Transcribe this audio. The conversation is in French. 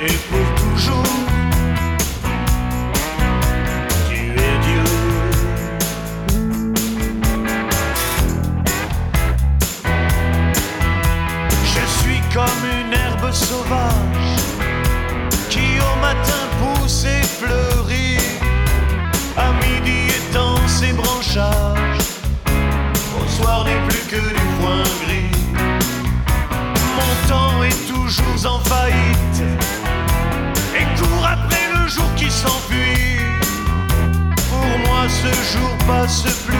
et pour toujours. Tu es Dieu. Je suis comme une herbe sauvage qui au matin pousse et fleurit, à midi étend ses branchages, au soir n'est plus que du foin gris. Mon temps est toujours en faillite et court après le jour qui s'enfuit. Pour moi ce jour passe plus